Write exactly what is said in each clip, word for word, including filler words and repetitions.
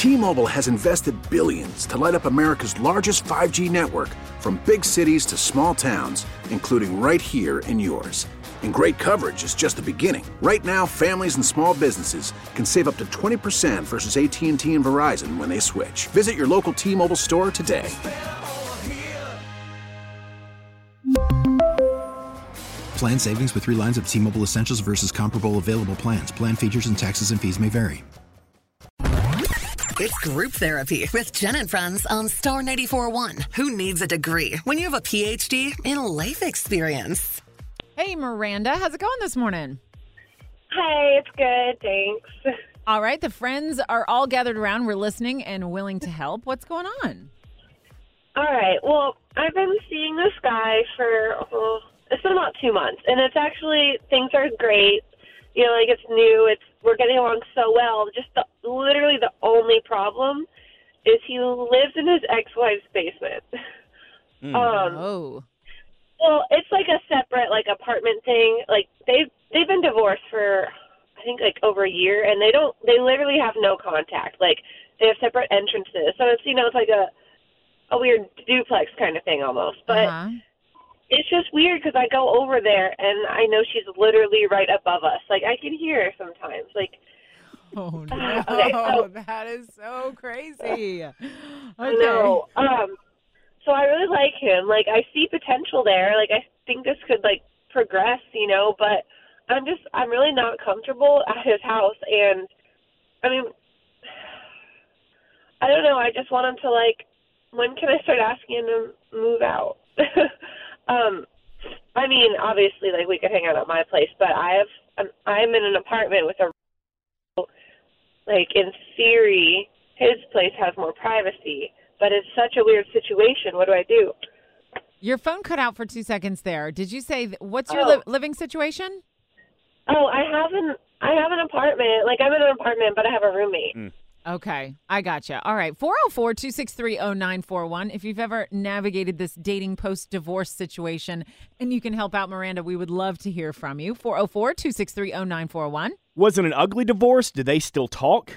T-Mobile has invested billions to light up America's largest five G network, from big cities to small towns, including right here in yours. And great coverage is just the beginning. Right now, families and small businesses can save up to twenty percent versus A T and T and Verizon when they switch. Visit your local T-Mobile store today. Plan savings with three lines of T-Mobile Essentials versus comparable available plans. Plan features and taxes and fees may vary. It's Group Therapy with Jen and Friends on Star ninety-four point one. Who needs a degree when you have a P H D in life experience? Hey, Miranda. How's it going this morning? Hey, it's good. Thanks. All right. The friends are all gathered around. We're listening and willing to help. What's going on? All right. Well, I've been seeing this guy for, oh, it's been about two months. And it's actually, things are great. You know, like it's new. It's We're getting along so well. Just the, literally the only problem is he lives in his ex-wife's basement. Mm. Um, oh. Well, it's like a separate, like, apartment thing. Like, they've, they've been divorced for, I think, like, over a year, and they don't, they literally have no contact. Like, they have separate entrances. So it's, you know, it's like a, a weird duplex kind of thing almost. But uh-huh. It's just weird because I go over there, and I know she's literally right above us. Like, I can hear her sometimes. Like, oh, no. Uh, okay, so, that is so crazy. Okay. No. Um, so I really like him. Like, I see potential there. Like, I think this could, like, progress, you know, but I'm just, I'm really not comfortable at his house. And, I mean, I don't know. I just want him to, like, when can I start asking him to move out? um, I mean, obviously, like, we could hang out at my place, but I have, I'm, I'm in an apartment with a, like, in theory, his place has more privacy. But it's such a weird situation. What do I do? Your phone cut out for two seconds there. Did you say, what's your Oh. li- living situation? Oh, I have an I have an apartment. Like, I'm in an apartment, but I have a roommate. Mm. Okay, I gotcha. All right, four oh four, two six three, oh nine four one. If you've ever navigated this dating post-divorce situation and you can help out Miranda, we would love to hear from you. four oh four, two six three, oh nine four one. Was it an ugly divorce? Did they still talk?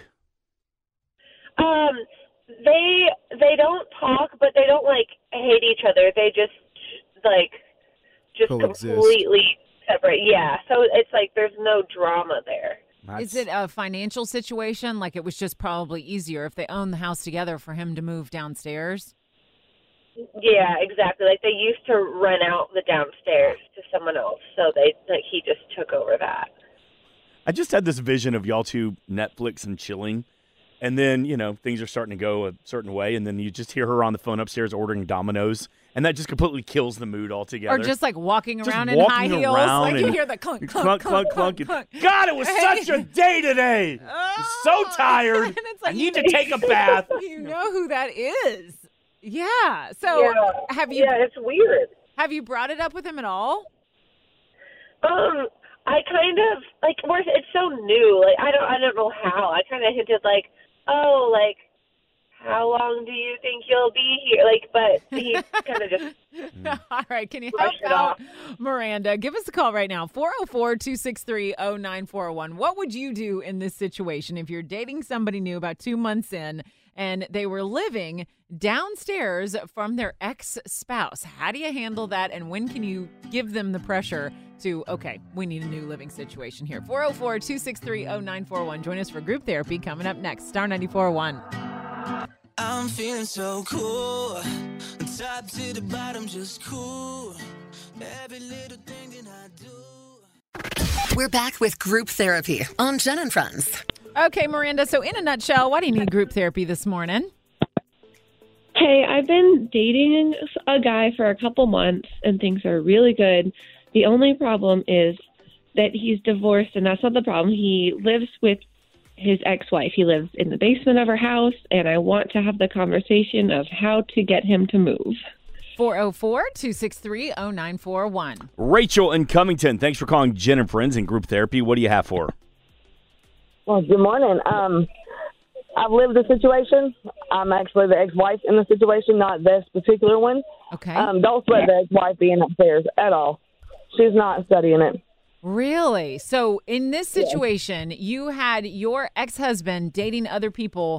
Um, they they don't talk, but they don't, like, hate each other. They just, like, just Coexist. completely separate. Yeah, so it's like there's no drama there. Is it a financial situation? Like, it was just probably easier if they own the house together for him to move downstairs? Yeah, exactly. Like, they used to rent out the downstairs to someone else, so they like he just took over that. I just had this vision of y'all two Netflix and chilling, and then, you know, things are starting to go a certain way, and then you just hear her on the phone upstairs ordering Domino's, and that just completely kills the mood altogether. Or just, like, walking Just around in walking high heels. around Like, you and hear the clunk, clunk, clunk, clunk, clunk, clunk. clunk. God, it was such a day today. I'm so tired. And it's I like, need you- to take a bath. You know who that is. Yeah. So yeah. have you Yeah, it's weird. have you brought it up with him at all? Um, I kind of like we're, it's so new. Like I don't I don't know how. I kind of hinted like, oh, like how long do you think you'll be here? Like, but he kind of just. All right. Can you help Brush it out off. Miranda? Give us a call right now. four oh four, two six three, oh nine four one. What would you do in this situation if you're dating somebody new about two months in and they were living downstairs from their ex-spouse? How do you handle that, and when can you give them the pressure to, okay, we need a new living situation here? four oh four, two six three, oh nine four one. Join us for group therapy coming up next. Star ninety-four point one. I'm feeling so cool. Top to the bottom, just cool. Every little thing that I do. We're back with Group Therapy on Jen and Friends. Okay, Miranda, so in a nutshell, why do you need group therapy this morning? Hey, I've been dating a guy for a couple months, and things are really good. The only problem is that he's divorced, and that's not the problem. He lives with his ex-wife. He lives in the basement of her house, and I want to have the conversation of how to get him to move. four oh four, two six three, oh nine four one. Rachel in Cummington, thanks for calling Jen and Friends in group therapy. What do you have for her? Well, good morning. Um, I've lived the situation. I'm actually the ex-wife in the situation, not this particular one. Okay. Um, don't sweat the ex-wife being upstairs at all. She's not studying it. Really? So in this situation, you had your ex-husband dating other people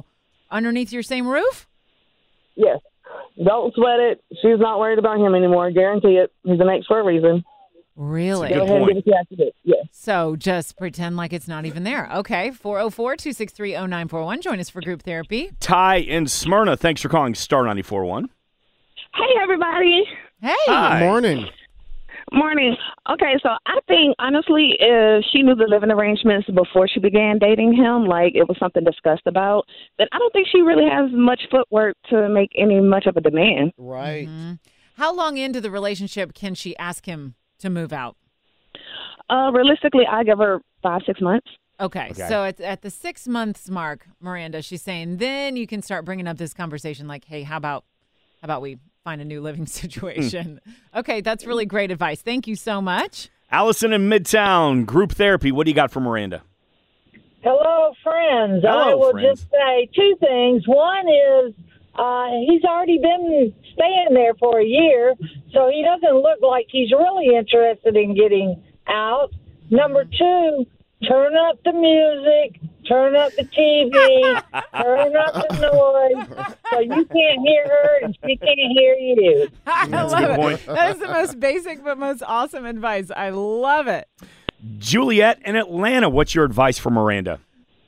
underneath your same roof? Yes. Don't sweat it. She's not worried about him anymore. Guarantee it. He's an ex for a reason. Really? Go ahead and get what you have to do. Yes. So just pretend like it's not even there. Okay. four oh four, two six three, oh nine four one. Join us for group therapy. Ty in Smyrna, thanks for calling Star ninety-four point one. Hey, everybody. Hey. Hi. Morning. Morning. Okay, so I think, honestly, if she knew the living arrangements before she began dating him, like it was something discussed about, then I don't think she really has much footwork to make any much of a demand. Right. Mm-hmm. How long into the relationship can she ask him to move out? Uh, realistically, I give her five, six months. Okay, Okay. so at, at the six months mark, Miranda, she's saying then you can start bringing up this conversation like, hey, how about how about we find a new living situation? Okay, that's really great advice. Thank you so much. Allison in Midtown, group therapy. What do you got for Miranda? Hello, friends. Hello, I will friends. just say two things. One is uh, he's already been staying there for a year, so he doesn't look like he's really interested in getting out. Number two, turn up the music, turn up the T V, turn up the noise, so you can't hear her and she can't hear you. I That's a love good it. point. That is the most basic but most awesome advice. I love it. Juliet in Atlanta, what's your advice for Miranda?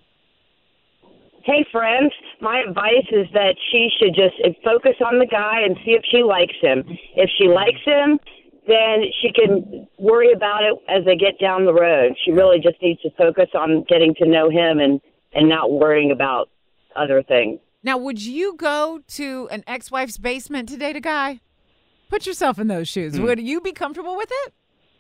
Hey, friends, my advice is that she should just focus on the guy and see if she likes him. If she likes him, then she can worry about it as they get down the road. She really just needs to focus on getting to know him and, and not worrying about other things. Now, would you go to an ex-wife's basement to date a guy? Put yourself in those shoes. Hmm. Would you be comfortable with it?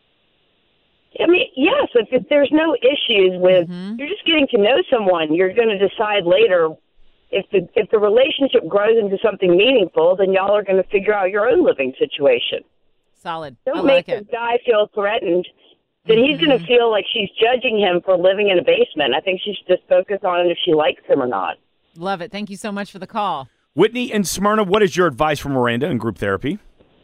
I mean, yes, if, if there's no issues with, you're just getting to know someone, you're going to decide later if the if the relationship grows into something meaningful, then y'all are going to figure out your own living situation. Solid. Don't I make like this it. guy feel threatened. Then he's going to feel like she's judging him for living in a basement. I think she should just focus on if she likes him or not. Love it. Thank you so much for the call. Whitney in Smyrna, what is your advice for Miranda in group therapy?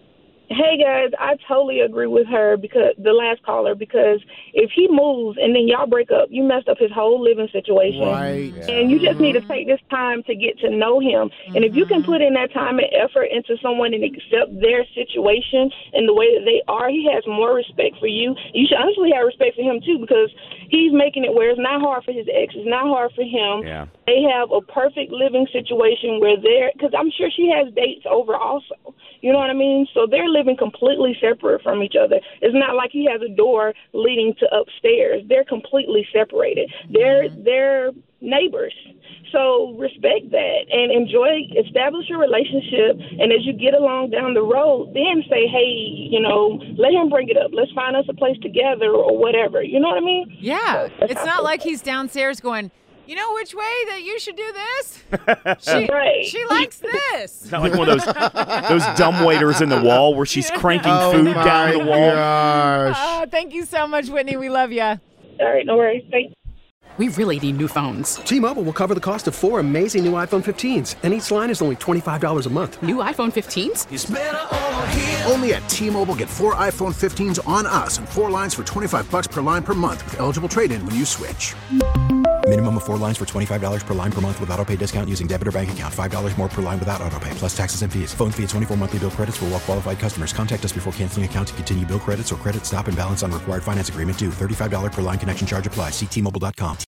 Hey guys, I totally agree with her because the last caller because if he moves and then y'all break up, you messed up his whole living situation. Right. And you just need to take this time to get to know him. And if you can put in that time and effort into someone and accept their situation and the way that they are, he has more respect for you. You should honestly have respect for him too because he's making it where it's not hard for his ex. It's not hard for him. Yeah. They have a perfect living situation where they're, because I'm sure she has dates over also. You know what I mean? So they're living completely separate from each other. It's not like he has a door leading to upstairs. They're completely separated. They're they're neighbors. So respect that and enjoy, establish a relationship. And as you get along down the road, then say, hey, you know, let him bring it up. Let's find us a place together or whatever. You know what I mean? Yeah. It's not like he's downstairs going, you know which way that you should do this? She, Right. she likes this. It's not like one of those those dumb waiters in the wall where she's cranking Oh food my down the wall. gosh. Oh, thank you so much, Whitney. We love you. All right, no worries. Thanks. We really need new phones. T-Mobile will cover the cost of four amazing new iPhone fifteens, and each line is only twenty-five dollars a month. New iPhone fifteens? It's better over here. Only at T-Mobile, get four iPhone fifteens on us and four lines for twenty-five bucks per line per month with eligible trade-in when you switch. Minimum of four lines for twenty-five dollars per line per month with autopay discount using debit or bank account. five dollars more per line without autopay, plus taxes and fees. Phone fee at twenty-four monthly bill credits for well-qualified customers. Contact us before canceling account to continue bill credits or credit stop and balance on required finance agreement due. thirty-five dollars per line connection charge applies. See T Mobile dot com.